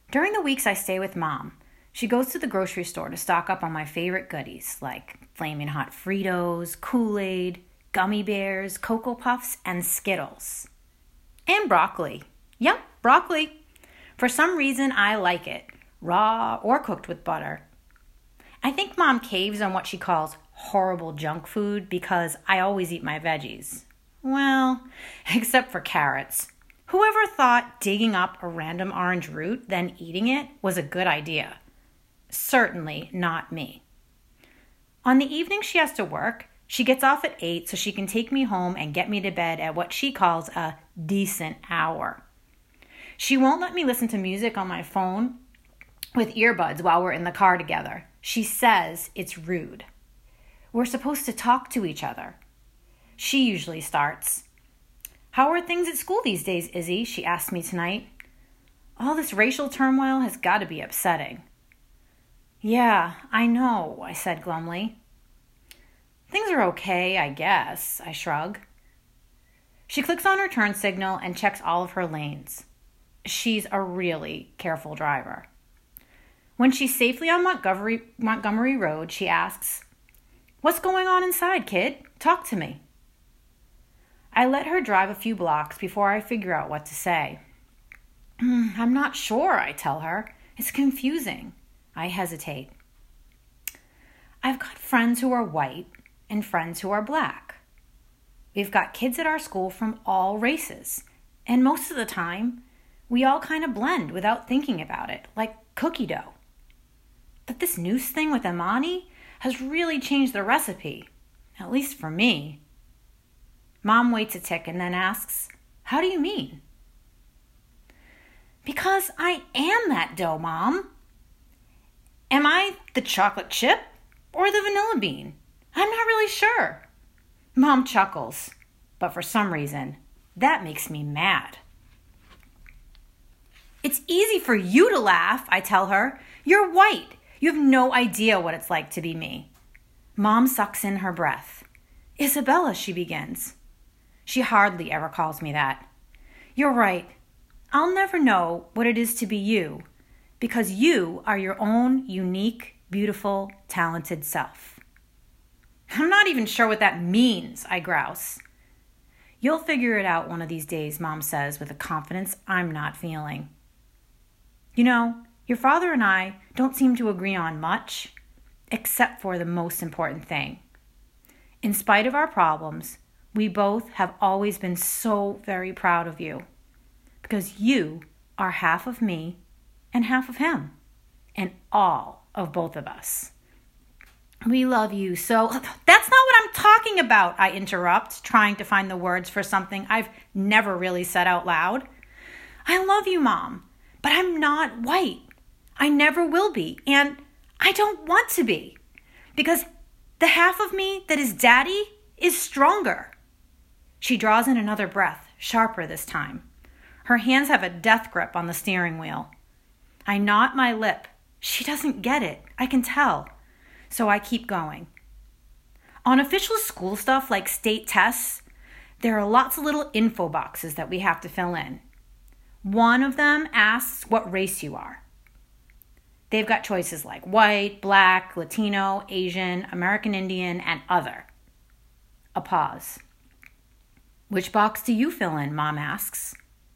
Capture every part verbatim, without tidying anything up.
During the weeks I stay with Mom, she goes to the grocery store to stock up on my favorite goodies like Flaming Hot Fritos, Kool-Aid, gummy bears, Cocoa Puffs, and Skittles. And broccoli. Yep, broccoli. For some reason, I like it, raw or cooked with butter. I think Mom caves on what she calls horrible junk food because I always eat my veggies. Well, except for carrots. Whoever thought digging up a random orange root, then eating it, was a good idea? Certainly not me. On the evening she has to work, she gets off at eight so she can take me home and get me to bed at what she calls a decent hour. She won't let me listen to music on my phone with earbuds while we're in the car together. She says it's rude. We're supposed to talk to each other. She usually starts. How are things at school these days, Izzy? She asked me tonight. All this racial turmoil has got to be upsetting. Yeah, I know, I said glumly. Things are okay, I guess, I shrug. She clicks on her turn signal and checks all of her lanes. She's a really careful driver. When she's safely on Montgomery, Montgomery Road, she asks, "What's going on inside, kid? Talk to me." I let her drive a few blocks before I figure out what to say. I'm not sure, I tell her. It's confusing. I hesitate. I've got friends who are white and friends who are black. We've got kids at our school from all races, and most of the time, we all kind of blend without thinking about it, like cookie dough. But this noose thing with Imani has really changed the recipe, at least for me. Mom waits a tick and then asks, "How do you mean?" Because I am that dough, Mom. Am I the chocolate chip or the vanilla bean? I'm not really sure. Mom chuckles, but for some reason, that makes me mad. It's easy for you to laugh, I tell her. You're white. You have no idea what it's like to be me. Mom sucks in her breath. Isabella, she begins. She hardly ever calls me that. You're right. I'll never know what it is to be you, because you are your own unique, beautiful, talented self. I'm not even sure what that means, I grouse. You'll figure it out one of these days, Mom says with a confidence I'm not feeling. You know, your father and I don't seem to agree on much, except for the most important thing. In spite of our problems, we both have always been so very proud of you, because you are half of me and half of him, and all of both of us. We love you so... That's not what I'm talking about, I interrupt, trying to find the words for something I've never really said out loud. I love you, Mom, but I'm not white. I never will be, and I don't want to be, because the half of me that is Daddy is stronger. She draws in another breath, sharper this time. Her hands have a death grip on the steering wheel. I knot my lip. She doesn't get it, I can tell. So I keep going. On official school stuff like state tests, there are lots of little info boxes that we have to fill in. One of them asks what race you are. They've got choices like white, black, Latino, Asian, American Indian, and other. A pause. Which box do you fill in, Mom asks.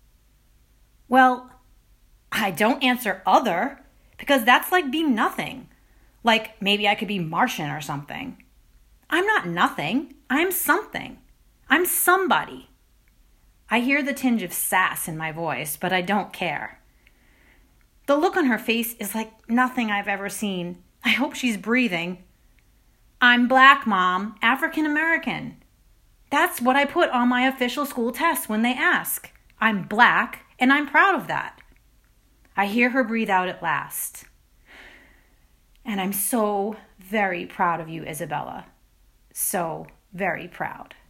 Well, I don't answer other, because that's like being nothing. Like maybe I could be Martian or something. I'm not nothing. I'm something. I'm somebody. I hear the tinge of sass in my voice, but I don't care. The look on her face is like nothing I've ever seen. I hope she's breathing. I'm black, Mom, African American. That's what I put on my official school test when they ask. I'm black, and I'm proud of that. I hear her breathe out at last. And I'm so very proud of you, Isabella. So very proud.